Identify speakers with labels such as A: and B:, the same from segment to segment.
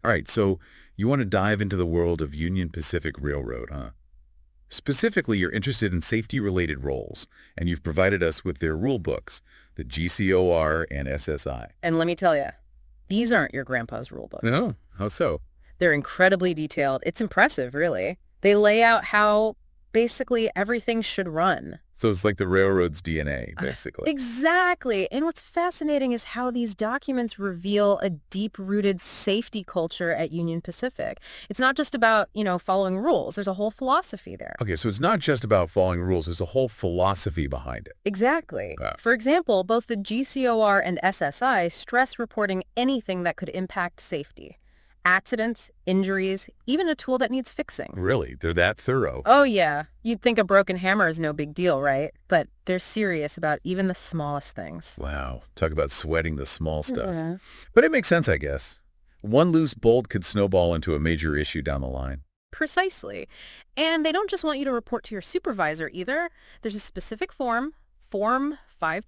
A: All right, so you want to dive into the world of Union Pacific Railroad, huh? Specifically, you're interested in safety-related roles, and you've provided us with their rule books, the GCOR and SSI.
B: And let me tell you, these aren't your grandpa's rule books.
A: No? How so?
B: They're incredibly detailed. It's impressive, really. They lay out how basically everything should run.
A: So it's like the railroad's DNA, basically.
B: Exactly. And what's fascinating is how these documents reveal a deep-rooted safety culture at Union Pacific. It's not just about, following rules. There's a whole philosophy there.
A: Okay, so it's not just about following rules. There's a whole philosophy behind it.
B: Exactly.
A: Wow.
B: For example, both the GCOR and SSI stress reporting anything that could impact safety. Accidents, injuries, even a tool that needs fixing.
A: Really? They're that thorough?
B: Oh, yeah. You'd think a broken hammer is no big deal, right? But they're serious about even the smallest things.
A: Wow. Talk about sweating the small stuff.
B: Yeah.
A: But it makes sense, I guess. One loose bolt could snowball into a major issue down the line.
B: Precisely. And they don't just want you to report to your supervisor either. There's a specific form, Form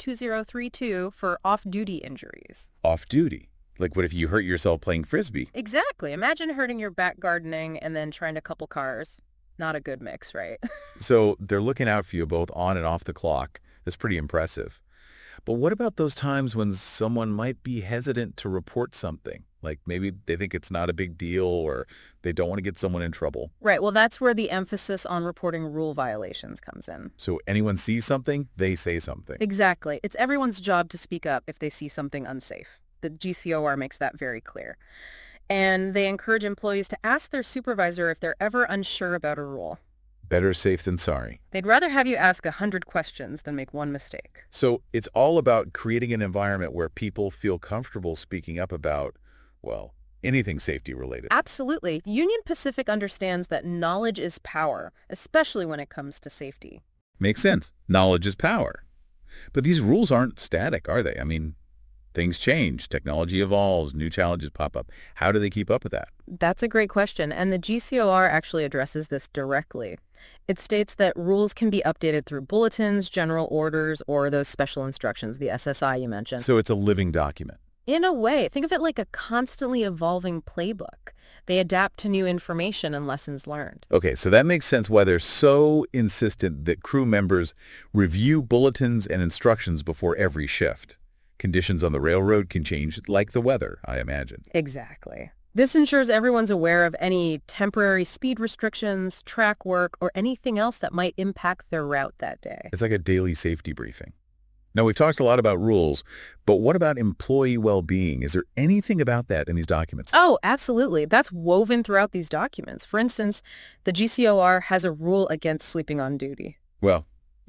B: 52032, for off-duty injuries.
A: Off-duty? Like what if you hurt yourself playing Frisbee?
B: Exactly. Imagine hurting your back gardening and then trying to couple cars. Not a good mix, right?
A: So they're looking out for you both on and off the clock. That's pretty impressive. But what about those times when someone might be hesitant to report something? Like maybe they think it's not a big deal or they don't want to get someone in trouble.
B: Right. Well, that's where the emphasis on reporting rule violations comes in.
A: So anyone sees something, they say something.
B: Exactly. It's everyone's job to speak up if they see something unsafe. The GCOR makes that very clear. And they encourage employees to ask their supervisor if they're ever unsure about a rule.
A: Better safe than sorry.
B: They'd rather have you ask 100 questions than make one mistake.
A: So it's all about creating an environment where people feel comfortable speaking up about, well, anything safety related.
B: Absolutely. Union Pacific understands that knowledge is power, especially when it comes to safety.
A: Makes sense. Knowledge is power. But these rules aren't static, are they? I mean, things change, technology evolves, new challenges pop up. How do they keep up with that?
B: That's a great question, and the GCOR actually addresses this directly. It states that rules can be updated through bulletins, general orders, or those special instructions, the SSI you mentioned.
A: So it's a living document.
B: In a way, think of it like a constantly evolving playbook. They adapt to new information and lessons learned.
A: Okay, so that makes sense why they're so insistent that crew members review bulletins and instructions before every shift. Conditions on the railroad can change like the weather, I imagine.
B: Exactly. This ensures everyone's aware of any temporary speed restrictions, track work, or anything else that might impact their route that day.
A: It's like a daily safety briefing. Now, we've talked a lot about rules, but what about employee well-being? Is there anything about that in these documents?
B: Oh, absolutely. That's woven throughout these documents. For instance, the GCOR has a rule against sleeping on duty.
A: Well,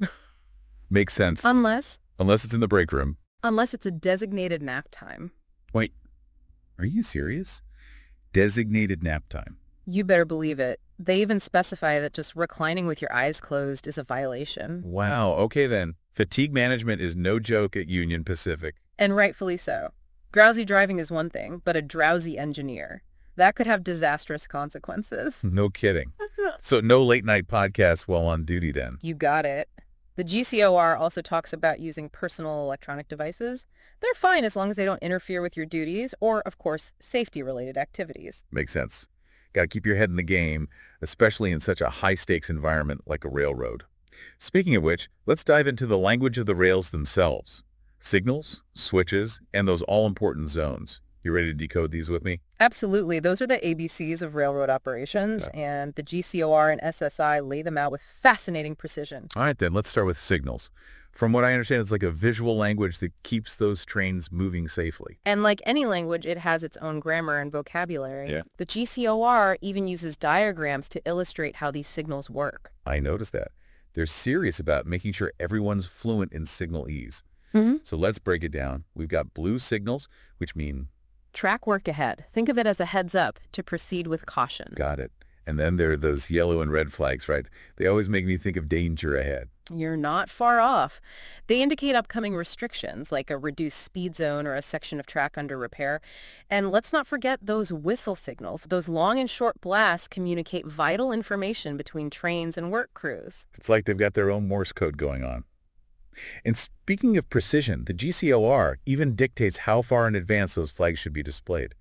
A: makes sense.
B: Unless
A: Unless it's in the break room.
B: it's a designated nap time.
A: Wait, are you serious? Designated nap time.
B: You better believe it. They even specify that just reclining with your eyes closed is a violation.
A: Wow, okay then. Fatigue management is no joke at Union Pacific.
B: And rightfully so. Drowsy driving is one thing, but a drowsy engineer, that could have disastrous consequences.
A: No kidding. So no late night podcasts while on duty then.
B: You got it. The GCOR also talks about using personal electronic devices. They're fine as long as they don't interfere with your duties or, of course, safety-related activities.
A: Makes sense. Got to keep your head in the game, especially in such a high-stakes environment like a railroad. Speaking of which, let's dive into the language of the rails themselves. Signals, switches, and those all-important zones. You ready to decode these with me?
B: Absolutely. Those are the ABCs of railroad operations, and the GCOR and SSI lay them out with fascinating precision.
A: All right, then, let's start with signals. From what I understand, it's like a visual language that keeps those trains moving safely.
B: And like any language, it has its own grammar and vocabulary.
A: Yeah.
B: The GCOR even uses diagrams to illustrate how these signals work.
A: I noticed that. They're serious about making sure everyone's fluent in signalese.
B: Mm-hmm.
A: So let's break it down. We've got blue signals, which mean...
B: Track work ahead. Think of it as a heads up to proceed with caution.
A: Got it. And then there are those yellow and red flags, right? They always make me think of danger ahead.
B: You're not far off. They indicate upcoming restrictions, like a reduced speed zone or a section of track under repair. And let's not forget those whistle signals. Those long and short blasts communicate vital information between trains and work crews.
A: It's like they've got their own Morse code going on. And speaking of precision, the GCOR even dictates how far in advance those flags should be displayed.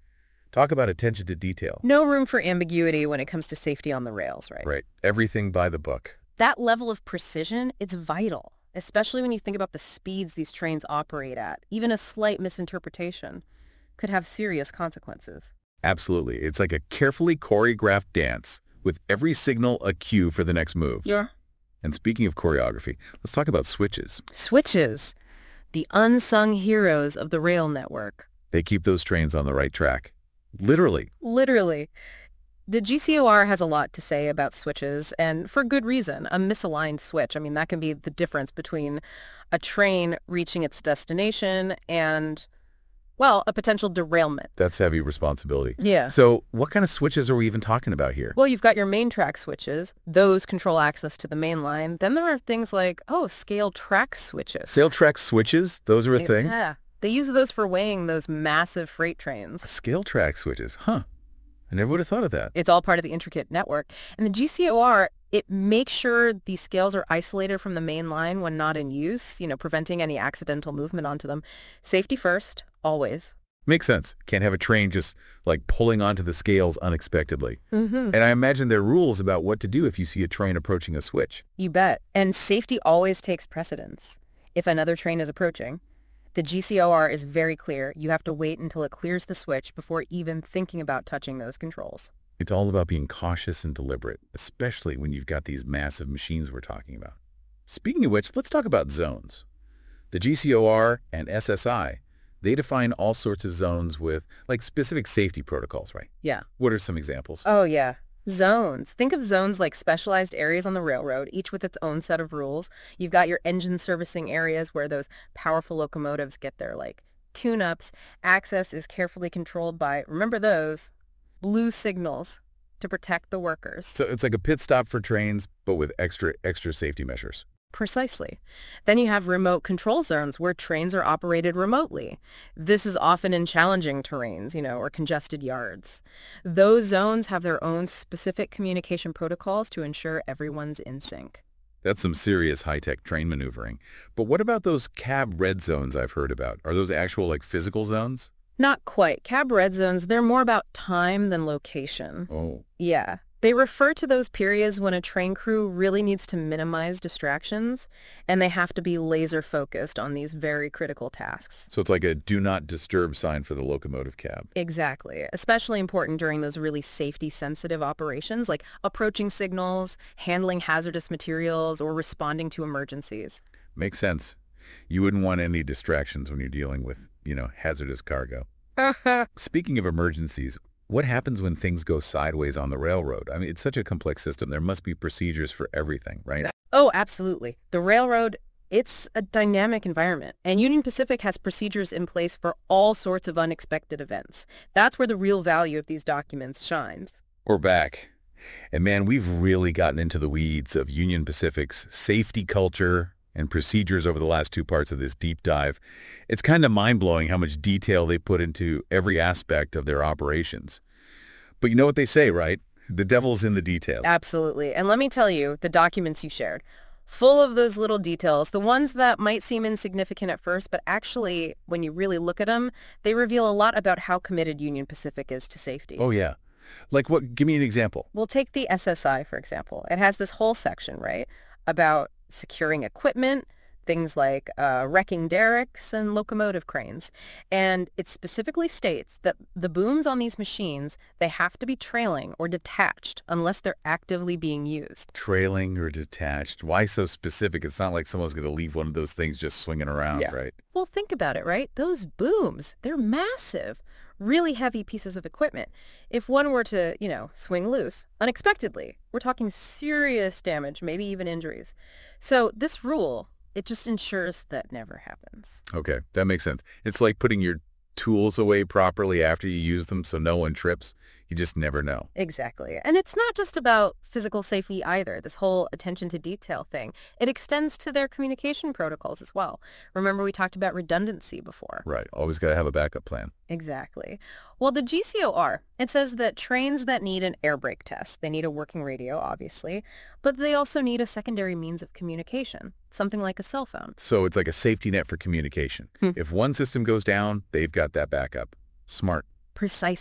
A: Talk about attention to detail.
B: No room for ambiguity when it comes to safety on the rails, right?
A: Right. Everything by the book.
B: That level of precision, it's vital, especially when you think about the speeds these trains operate at. Even a slight misinterpretation could have serious consequences.
A: Absolutely. It's like a carefully choreographed dance with every signal a cue for the next move.
B: Yeah.
A: And speaking of choreography, let's talk about switches.
B: Switches, the unsung heroes of the rail network.
A: They keep those trains on the right track. Literally.
B: Literally. The GCOR has a lot to say about switches, and for good reason. A misaligned switch, I mean, that can be the difference between a train reaching its destination and, well, a potential derailment.
A: That's heavy responsibility.
B: Yeah.
A: So what kind of switches are we even talking about here?
B: Well, you've got your main track switches. Those control access to the main line. Then there are things like, scale track switches.
A: Sail track switches? Those are a thing?
B: Yeah. They use those for weighing those massive freight trains.
A: Scale track switches? Huh. I never would have thought of that.
B: It's all part of the intricate network. And the GCOR, it makes sure these scales are isolated from the main line when not in use, preventing any accidental movement onto them. Safety first, always.
A: Makes sense. Can't have a train just like pulling onto the scales unexpectedly.
B: Mm-hmm.
A: And I imagine there are rules about what to do if you see a train approaching a switch.
B: You bet. And safety always takes precedence. If another train is approaching, the GCOR is very clear. You have to wait until it clears the switch before even thinking about touching those controls.
A: It's all about being cautious and deliberate, especially when you've got these massive machines we're talking about. Speaking of which, let's talk about zones. The GCOR and SSI, they define all sorts of zones with like specific safety protocols, right?
B: Yeah.
A: What are some examples?
B: Oh, yeah. Zones. Think of zones like specialized areas on the railroad, each with its own set of rules. You've got your engine servicing areas where those powerful locomotives get their, tune-ups. Access is carefully controlled by, remember those, blue signals to protect the workers.
A: So it's like a pit stop for trains, but with extra safety measures.
B: Precisely. Then you have remote control zones where trains are operated remotely. This is often in challenging terrains, or congested yards. Those zones have their own specific communication protocols to ensure everyone's in sync.
A: That's some serious high-tech train maneuvering. But what about those cab red zones I've heard about? Are those actual physical zones?
B: Not quite. Cab red zones, they're more about time than location.
A: Oh.
B: Yeah. They refer to those periods when a train crew really needs to minimize distractions, and they have to be laser focused on these very critical tasks.
A: So it's like a do not disturb sign for the locomotive cab.
B: Exactly. Especially important during those really safety-sensitive operations like approaching signals, handling hazardous materials, or responding to emergencies.
A: Makes sense. You wouldn't want any distractions when you're dealing with, hazardous cargo. Speaking of emergencies, what happens when things go sideways on the railroad? I mean, it's such a complex system. There must be procedures for everything, right?
B: Oh, absolutely. The railroad, it's a dynamic environment, and Union Pacific has procedures in place for all sorts of unexpected events. That's where the real value of these documents shines.
A: We're back. And man, we've really gotten into the weeds of Union Pacific's safety culture and procedures over the last two parts of this deep dive. It's kind of mind-blowing how much detail they put into every aspect of their operations. But you know what they say, right? The devil's in the details.
B: Absolutely. And let me tell you, the documents you shared, full of those little details, the ones that might seem insignificant at first, but actually, when you really look at them, they reveal a lot about how committed Union Pacific is to safety.
A: Oh, yeah. Like what? Give me an example.
B: We'll take the SSI, for example. It has this whole section, right, about securing equipment, things like wrecking derricks and locomotive cranes. And it specifically states that the booms on these machines, they have to be trailing or detached unless they're actively being used.
A: Trailing or detached? Why so specific? It's not like someone's going to leave one of those things just swinging around, right?
B: Well, think about it, right? Those booms, they're massive. Really heavy pieces of equipment. If one were to, swing loose unexpectedly, we're talking serious damage, maybe even injuries. So this rule, it just ensures that never happens.
A: Okay, that makes sense. It's like putting your tools away properly after you use them so no one trips. You just never know.
B: Exactly. And it's not just about physical safety either, this whole attention to detail thing. It extends to their communication protocols as well. Remember we talked about redundancy before.
A: Right. Always got to have a backup plan.
B: Exactly. Well, the GCOR, it says that trains that need an air brake test, they need a working radio, obviously, but they also need a secondary means of communication, something like a cell phone.
A: So it's like a safety net for communication. If one system goes down, they've got that backup. Smart.
B: Precisely.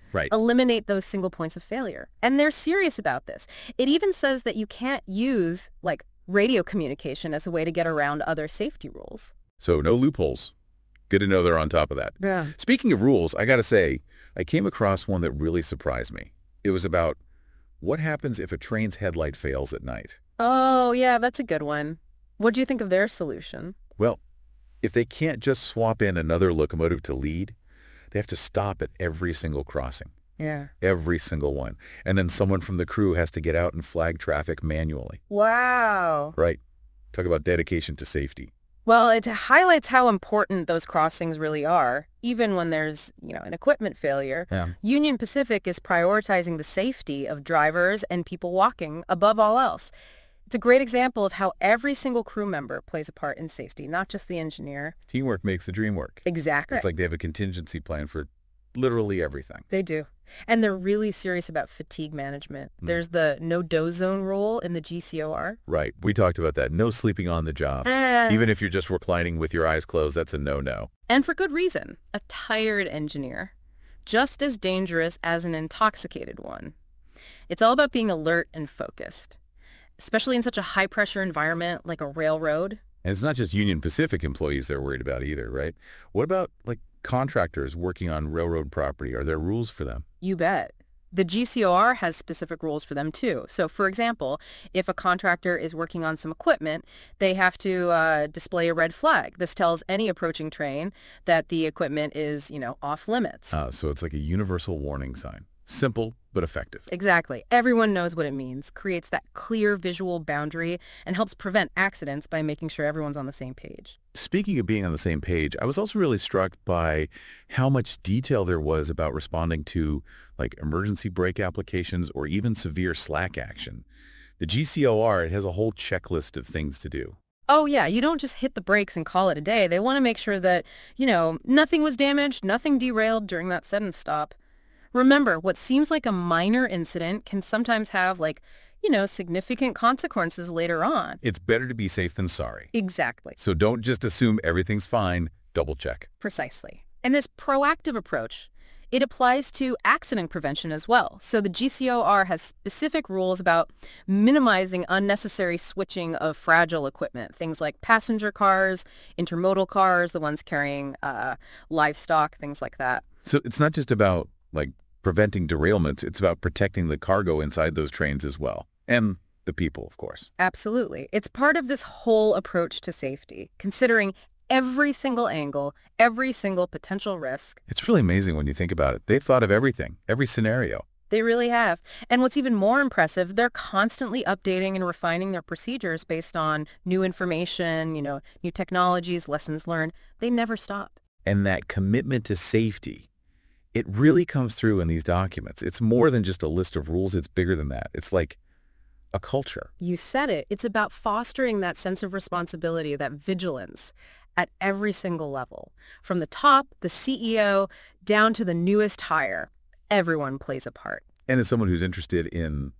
A: Right.
B: Eliminate those single points of failure. And they're serious about this. It even says that you can't use, like, radio communication as a way to get around other safety rules.
A: So no loopholes. Good to know they're on top of that.
B: Yeah.
A: Speaking of rules, I got to say, I came across one that really surprised me. It was about what happens if a train's headlight fails at night.
B: Oh, yeah, that's a good one. What do you think of their solution?
A: Well, if they can't just swap in another locomotive to lead, they have to stop at every single crossing.
B: Yeah.
A: Every single one. And then someone from the crew has to get out and flag traffic manually.
B: Wow.
A: Right. Talk about dedication to safety.
B: Well, it highlights how important those crossings really are, even when there's, an equipment failure.
A: Yeah.
B: Union Pacific is prioritizing the safety of drivers and people walking above all else. It's a great example of how every single crew member plays a part in safety, not just the engineer.
A: Teamwork makes the dream work.
B: Exactly.
A: It's like they have a contingency plan for literally everything.
B: They do. And they're really serious about fatigue management. There's the no-doze zone rule in the GCOR.
A: Right. We talked about that. No sleeping on the job. Even if you're just reclining with your eyes closed, that's a no-no.
B: And for good reason. A tired engineer, just as dangerous as an intoxicated one. It's all about being alert and focused, especially in such a high-pressure environment like a railroad.
A: And it's not just Union Pacific employees they're worried about either, right? What about, contractors working on railroad property? Are there rules for them?
B: You bet. The GCOR has specific rules for them, too. So, for example, if a contractor is working on some equipment, they have to display a red flag. This tells any approaching train that the equipment is, off limits.
A: So it's like a universal warning sign. Simple, but effective.
B: Exactly. Everyone knows what it means, creates that clear visual boundary, and helps prevent accidents by making sure everyone's on the same page.
A: Speaking of being on the same page, I was also really struck by how much detail there was about responding to emergency brake applications or even severe slack action. The GCOR, it has a whole checklist of things to do.
B: Oh, yeah, you don't just hit the brakes and call it a day. They want to make sure that, nothing was damaged, nothing derailed during that sudden stop. Remember, what seems like a minor incident can sometimes have, significant consequences later on.
A: It's better to be safe than sorry.
B: Exactly.
A: So don't just assume everything's fine. Double check.
B: Precisely. And this proactive approach, it applies to accident prevention as well. So the GCOR has specific rules about minimizing unnecessary switching of fragile equipment, things like passenger cars, intermodal cars, the ones carrying livestock, things like that.
A: So it's not just about preventing derailments, it's about protecting the cargo inside those trains as well. And the people, of course.
B: Absolutely. It's part of this whole approach to safety, considering every single angle, every single potential risk.
A: It's really amazing when you think about it. They've thought of everything, every scenario.
B: They really have. And what's even more impressive, they're constantly updating and refining their procedures based on new information, new technologies, lessons learned. They never stop.
A: And that commitment to safety, it really comes through in these documents. It's more than just a list of rules. It's bigger than that. It's like a culture.
B: You said it. It's about fostering that sense of responsibility, that vigilance at every single level. From the top, the CEO, down to the newest hire. Everyone plays a part.
A: And as someone who's interested in,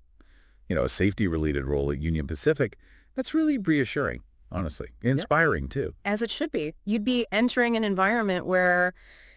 A: a safety-related role at Union Pacific, that's really reassuring, honestly. Inspiring, too.
B: As it should be. You'd be entering an environment where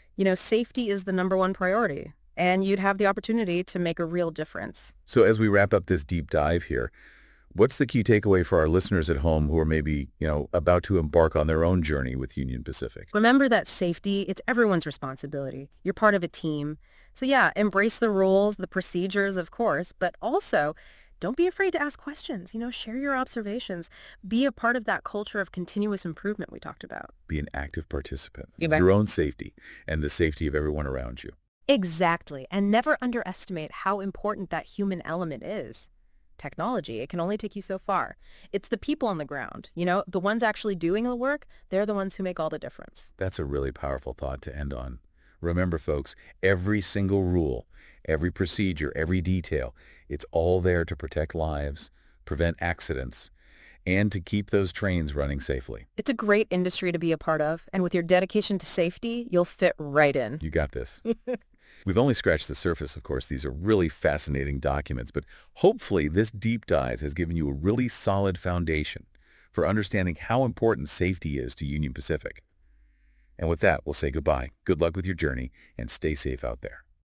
B: safety is the number one priority, and you'd have the opportunity to make a real difference.
A: So as we wrap up this deep dive here, what's the key takeaway for our listeners at home who are maybe, about to embark on their own journey with Union Pacific?
B: Remember that safety, it's everyone's responsibility. You're part of a team. So yeah, embrace the rules, the procedures, of course, but also don't be afraid to ask questions. Share your observations. Be a part of that culture of continuous improvement we talked about.
A: Be an active participant in
B: bet.
A: your own safety and the safety of everyone around you.
B: Exactly. And never underestimate how important that human element is. Technology, it can only take you so far. It's the people on the ground, the ones actually doing the work, they're the ones who make all the difference.
A: That's a really powerful thought to end on. Remember, folks, every single rule, every procedure, every detail, it's all there to protect lives, prevent accidents, and to keep those trains running safely.
B: It's a great industry to be a part of, and with your dedication to safety, you'll fit right in.
A: You got this. We've only scratched the surface, of course. These are really fascinating documents, but hopefully this deep dive has given you a really solid foundation for understanding how important safety is to Union Pacific. And with that, we'll say goodbye. Good luck with your journey, and stay safe out there.